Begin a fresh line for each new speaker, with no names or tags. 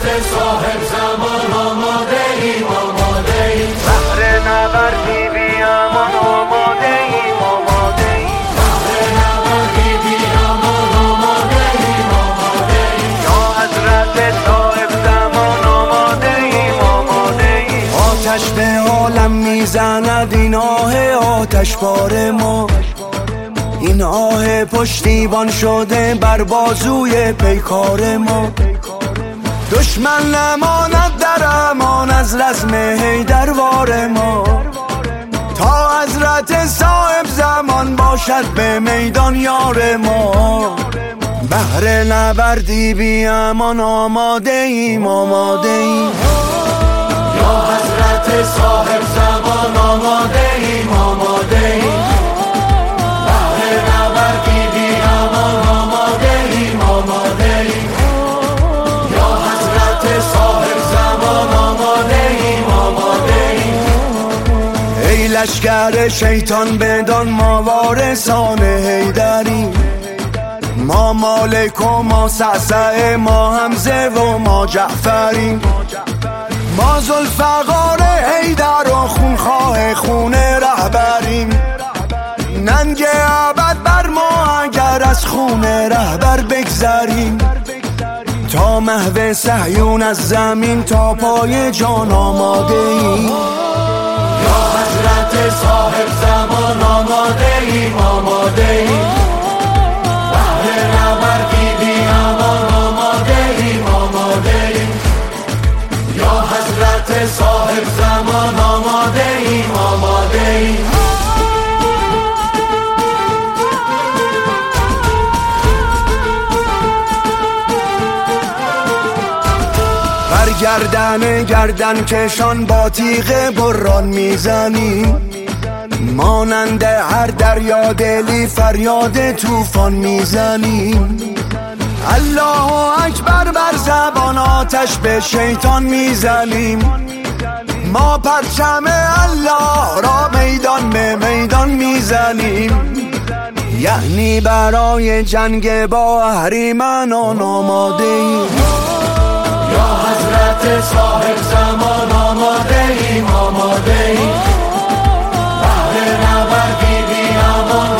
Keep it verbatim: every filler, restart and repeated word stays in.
صاحب زمان آماده ایم آماده ایم
بهر نبردی بی امان آماده ایم آماده ایم
بهر نبردی بی امان آماده ایم آماده ایم
یا حضرت صاحب زمان آماده ایم آماده ایم آتش به عالم میزند این آه آتش بار ما، این آه پشتیبان شده بر بازوی پیکار ما. دشمن نماند در امان از رزم حیدروار ما، تا حضرت صاحب زمان باشد به میدان یار ما. بهر نبردی بی امان آماده ایم آماده ایم
یا حضرت صاحب زمان آماده ایم آماده ایم بهر نبردی بی امان آماده ایم آماده ایم یا حضرت صاحب زمان آماده ایم آماده ایم
ای لشکر شیطان بدان ما وارثان حیدریم، ما مالک و ما سعسع، ما حمزه و ما جعفریم، ما ذوالفقار حیدر و خونخواه خون رهبریم. ننگ ابد بر ما اگر از خون رهبر بگذریم، تا محو صهیون از زمین تا پای جان آماده ایم.
یا حضرت صاحب زمان آماده ایم آماده ایم بهر نبردی بی امان آماده ایم آماده ایم یا حضرت صاحب زمان آماده ایم آماده ایم
بر گردن گردن کشان با تیغ بران میزنیم، مانند هر دریا دلی فریاد طوفان میزنیم. الله اکبر بر زبان آتش به شیطان میزنیم، ما پرچم الله را میدان به میدان میزنیم. یعنی برای جنگ با اهریمنان آماده ایم.
یا حضرت صاحب زمان آماده ایم آماده ایم بهر نبردی بی امان